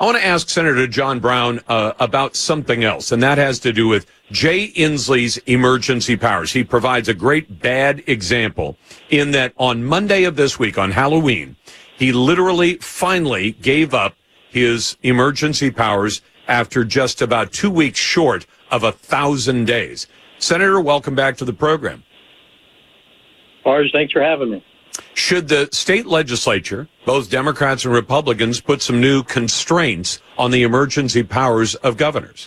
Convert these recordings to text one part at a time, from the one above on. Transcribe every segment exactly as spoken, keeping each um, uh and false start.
I want to ask Senator John Brown uh, about something else, and that has to do with Jay Inslee's emergency powers. He provides a great bad example in that on Monday of this week, on Halloween, he literally finally gave up his emergency powers after just about two weeks short of a thousand days. Senator, welcome back to the program. Lars, thanks for having me. Should the state legislature, both Democrats and Republicans, put some new constraints on the emergency powers of governors?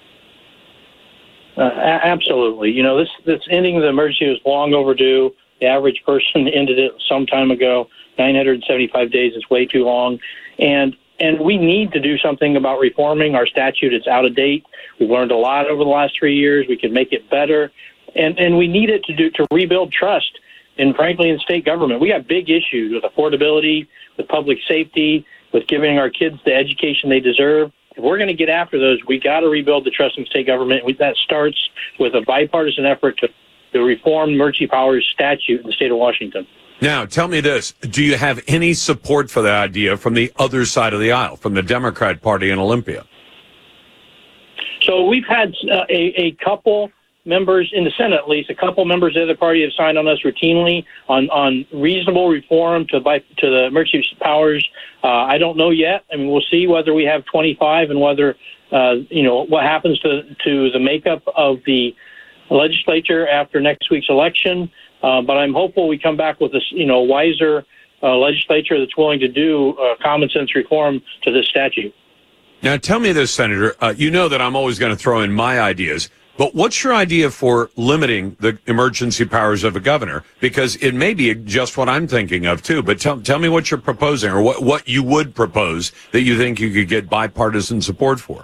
Uh, a- absolutely. You know, this, this ending of the emergency was long overdue. The average person ended it some time ago. nine hundred seventy-five days is way too long. And and we need to do something about reforming our statute. It's out of date. We've learned a lot over the last three years. We can make it better. And, and we need it to do to rebuild trust. And frankly, in state government, we have big issues with affordability, with public safety, with giving our kids the education they deserve. If we're going to get after those, we got to rebuild the trust in state government. We, that starts with a bipartisan effort to, to reform emergency powers statute in the state of Washington. Now, tell me this. Do you have any support for that idea from the other side of the aisle, from the Democrat Party in Olympia? So we've had uh, a, a couple members in the Senate, at least a couple members of the other party have signed on us routinely on, on reasonable reform to by, to the emergency powers. Uh, I don't know yet. I mean, we'll see whether we have twenty-five and whether, uh, you know, what happens to, to the makeup of the legislature after next week's election. Uh, but I'm hopeful we come back with a, you know, wiser uh, legislature that's willing to do uh, common sense reform to this statute. Now, tell me this, Senator. Uh, you know that I'm always going to throw in my ideas. But what's your idea for limiting the emergency powers of a governor? Because it may be just what I'm thinking of, too. But tell, tell me what you're proposing or what, what you would propose that you think you could get bipartisan support for.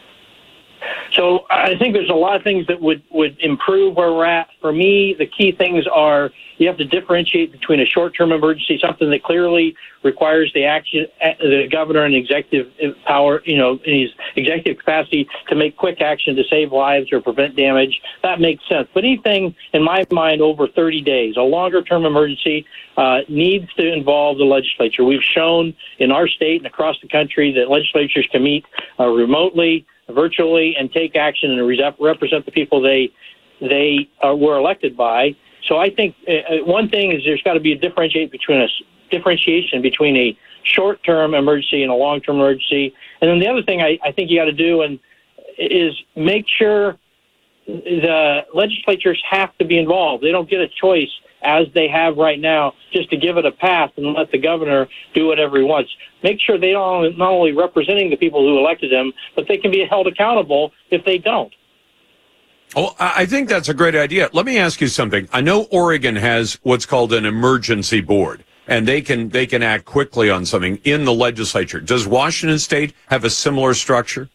So I think there's a lot of things that would, would improve where we're at. For me, the key things are you have to differentiate between a short-term emergency, something that clearly requires the action, the governor and executive power, you know, in his executive capacity to make quick action to save lives or prevent damage. That makes sense. But anything, in my mind, over thirty days, a longer-term emergency uh, needs to involve the legislature. We've shown in our state and across the country that legislatures can meet uh, remotely, virtually, and take action and represent the people they they uh, were elected by. So I think uh, one thing is there's got to be a differentiate between a differentiation between a short-term emergency and a long-term emergency. And then the other thing I, I think you got to do and is make sure the legislatures have to be involved. They don't get a choice as they have right now just to give it a pass and let the governor do whatever he wants. Make sure they don't not only representing the people who elected them, but they can be held accountable if they don't. Oh, I think that's a great idea. Let me ask you something. I know Oregon has what's called an emergency board, and they can they can act quickly on something in the legislature. Does Washington State have a similar structure?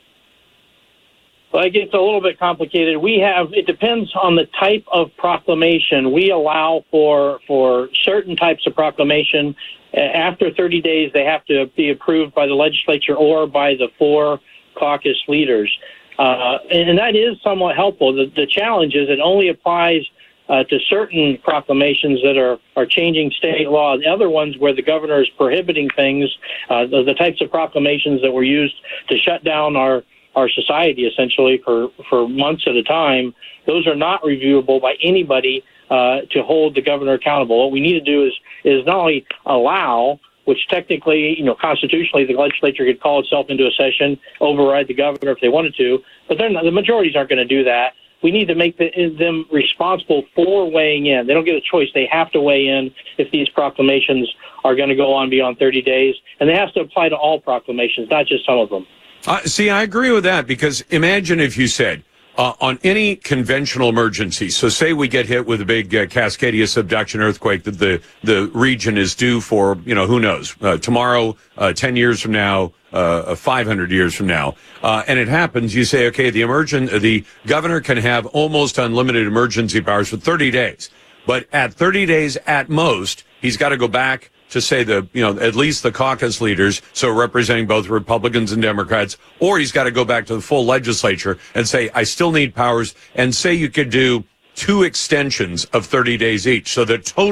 Well, it gets a little bit complicated. We have, it depends on the type of proclamation. We allow for for certain types of proclamation. After thirty days, they have to be approved by the legislature or by the four caucus leaders. Uh, and that is somewhat helpful. The, the challenge is it only applies uh, to certain proclamations that are, are changing state law. The other ones where the governor is prohibiting things, uh, the, the types of proclamations that were used to shut down our our society essentially for, for months at a time, those are not reviewable by anybody uh, to hold the governor accountable. What we need to do is is not only allow, which technically, you know, constitutionally the legislature could call itself into a session, override the governor if they wanted to, but they're not, the majorities aren't going to do that. We need to make the, them responsible for weighing in. They don't get a choice. They have to weigh in if these proclamations are going to go on beyond thirty days, and they have to apply to all proclamations, not just some of them. Uh, see, I agree with that because imagine if you said uh, on any conventional emergency, so say we get hit with a big uh, Cascadia subduction earthquake that the, the region is due for, you know, who knows, uh, tomorrow, uh, ten years from now, uh, five hundred years from now, uh, and it happens, you say, okay, the emergent, the governor can have almost unlimited emergency powers for thirty days, but at thirty days at most, he's got to go back to say the, you know, at least the caucus leaders, so representing both Republicans and Democrats, or he's got to go back to the full legislature and say, I still need powers, and say you could do two extensions of thirty days each. So the total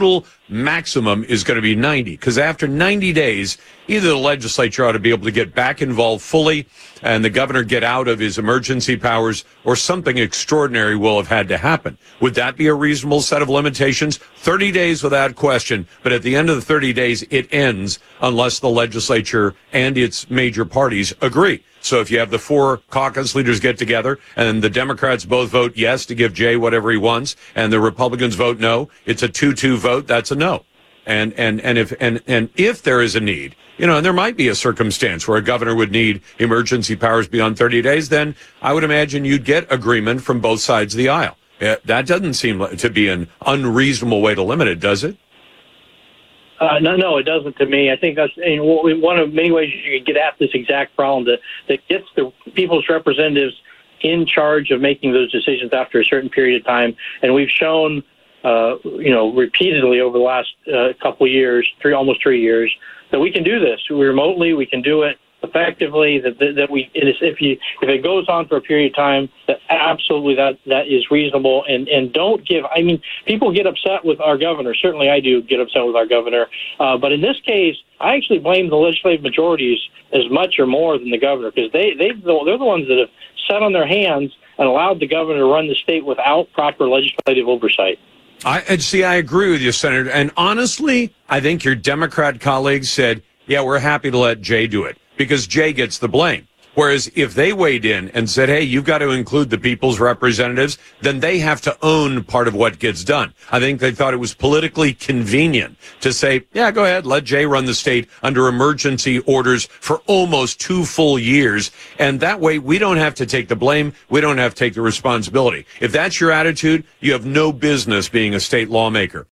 maximum is going to be ninety, because after ninety days, either the legislature ought to be able to get back involved fully and the governor get out of his emergency powers, or something extraordinary will have had to happen. Would that be a reasonable set of limitations? thirty days without question, but at the end of the thirty days, it ends unless the legislature and its major parties agree. So if you have the four caucus leaders get together and the Democrats both vote yes to give Jay whatever he wants and the Republicans vote no, it's a two two vote. That's a no. And, and, and if, and, and if there is a need, you know, and there might be a circumstance where a governor would need emergency powers beyond thirty days, then I would imagine you'd get agreement from both sides of the aisle. Uh, that doesn't seem to be an unreasonable way to limit it, does it? Uh, no, no, it doesn't to me. I think that's you know, one of many ways you could get at this exact problem that, that gets the people's representatives in charge of making those decisions after a certain period of time. And we've shown, uh, you know, repeatedly over the last uh, couple of years, three, almost three years, that we can do this. We remotely, we can do it effectively, that that, that we it is, if you if it goes on for a period of time, that absolutely that that is reasonable. And and don't give I mean people get upset with our governor, certainly I do get upset with our governor, uh, but in this case I actually blame the legislative majorities as much or more than the governor, because they they they're the ones that have sat on their hands and allowed the governor to run the state without proper legislative oversight. I and see I agree with you, Senator, and honestly I think your Democrat colleagues said, yeah, we're happy to let Jay do it, because Jay gets the blame. Whereas if they weighed in and said, hey, you've got to include the people's representatives, then they have to own part of what gets done. I think they thought it was politically convenient to say, yeah, go ahead, let Jay run the state under emergency orders for almost two full years. And that way we don't have to take the blame. We don't have to take the responsibility. If that's your attitude, you have no business being a state lawmaker.